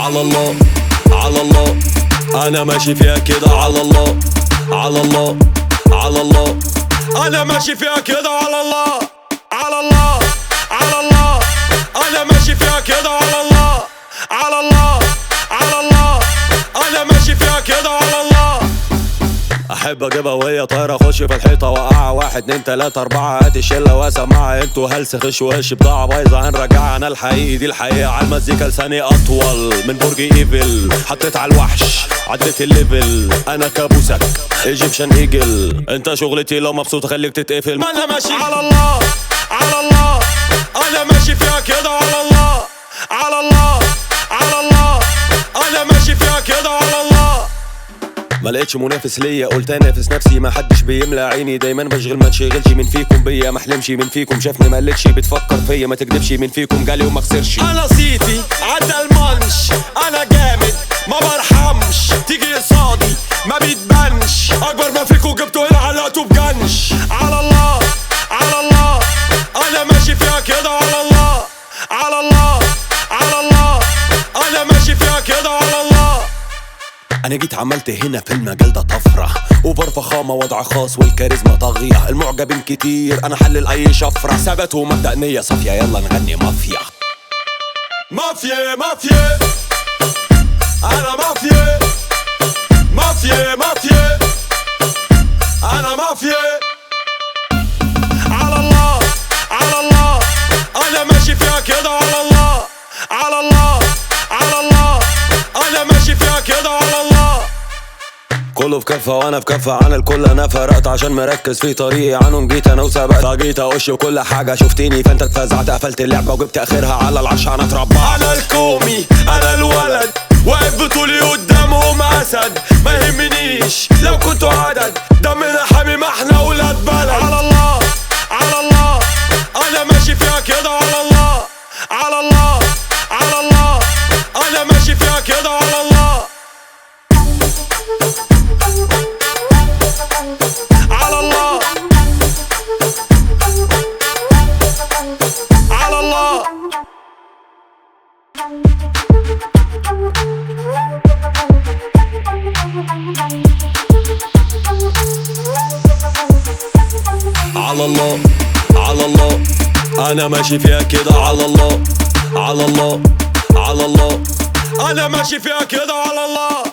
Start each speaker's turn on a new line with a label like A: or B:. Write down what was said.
A: على الله على الله، انا ماشي فيها كده على الله على الله على الله، انا ماشي فيها كده على الله على الله على الله، انا ماشي فيها كده على الله على الله على الله، انا ماشي فيها كده على الله. احب اجيبها وهي طايره، اخش في الحيطه وقعها، 1 2 3 4 هات الشله واسمعها، انتوا هلس خش وش بضاعه بايظه هنرجعها، انا الحقيقي دي الحقيقه، على المزيكا لساني اطول من برج ايفل، حطيت على الوحش عديت الليفل، انا كابوسك ايجيبشن ايجل، انت شغلتي لو مبسوط خليك تتقفل، ما انا ماشي على الله على الله، انا ماشي فيها كده على الله على الله على الله، انا ماشي فيها كده على الله. ما لقيتش منافس ليا قلت انافس نفسي، ما حدش بيملى عيني، دايما بشغل ما تشغلش من فيكم بيا، ما احلمش من فيكم شافني ما قلتش بتفكر فيا، ما تكدبش من فيكم جالي وما خسرش، انا صيتي عدى المانش، انا جامد ما برحمش، تيجي قصادي ما بيتبانش، اكبر ما فيكم جبتوا هنا علقتوا بجنش، على الله على الله، انا ماشي فيها كده على الله على الله على الله، انا ماشي فيها كده على الله. انا جيت عملت هنا في المجال ده طفره، اوفر فخامه وضع خاص والكاريزما طاغيه، المعجبين كتير انا حلل اي شفره، ثبات ومبدأ نية صافيه، يلا نغني مافيا مافيا مافيا، انا مافيا مافيا مافيا، انا مافيا على الله على الله، انا ماشي فيها كده على الله على الله على الله، انا ماشي فيها كده على الله. كله في كفة وانا في كفة عن الكل، انا فرقت عشان مركز في طريقي عنهم، جيت انا وسبقت فجيت اقش وكل حاجة، شفتيني فانت اتفزعت قفلت اللعبة وجبت اخرها على العرش، انا اتربى انا الكومي انا الولد، واقف بطولي قدامهم اسد، ما يهمنيش لو كنتوا عدد، دمنا حامي ما احنا ولاد بلد، على الله على الله، انا ماشي فيها كده على الله على الله على الله، انا ماشي فيها كده على الله على الله على الله. على الله على الله، انا ماشي فيها كده على الله على الله على الله، انا ماشي فيها كده على الله.